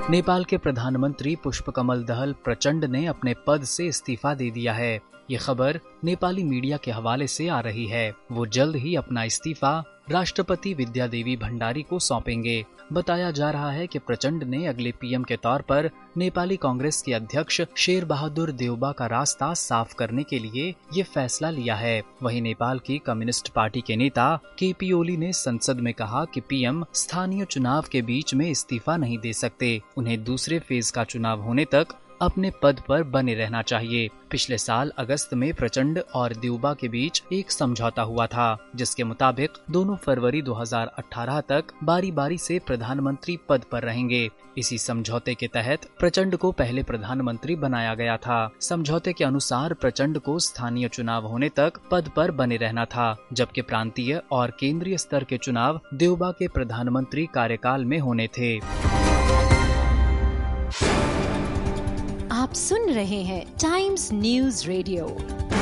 नेपाल के प्रधानमंत्री पुष्पकमल दहल प्रचंड ने अपने पद से इस्तीफा दे दिया है। ये खबर नेपाली मीडिया के हवाले से आ रही है। वो जल्द ही अपना इस्तीफा राष्ट्रपति विद्यादेवी भंडारी को सौंपेंगे। बताया जा रहा है कि प्रचंड ने अगले पीएम के तौर पर नेपाली कांग्रेस के अध्यक्ष शेर बहादुर देउबा का रास्ता साफ करने के लिए ये फैसला लिया है। वहीं नेपाल की कम्युनिस्ट पार्टी के नेता केपी ओली ने संसद में कहा कि पीएम स्थानीय चुनाव के बीच में इस्तीफा नहीं दे सकते। उन्हें दूसरे फेज का चुनाव होने तक अपने पद पर बने रहना चाहिए। पिछले साल अगस्त में प्रचंड और देउबा के बीच एक समझौता हुआ था, जिसके मुताबिक दोनों फरवरी 2018 तक बारी बारी से प्रधानमंत्री पद पर रहेंगे। इसी समझौते के तहत प्रचंड को पहले प्रधानमंत्री बनाया गया था। समझौते के अनुसार प्रचंड को स्थानीय चुनाव होने तक पद पर बने रहना था, जबकि प्रांतीय और केंद्रीय स्तर के चुनाव देउबा के प्रधानमंत्री कार्यकाल में होने थे। आप सुन रहे हैं टाइम्स न्यूज रेडियो।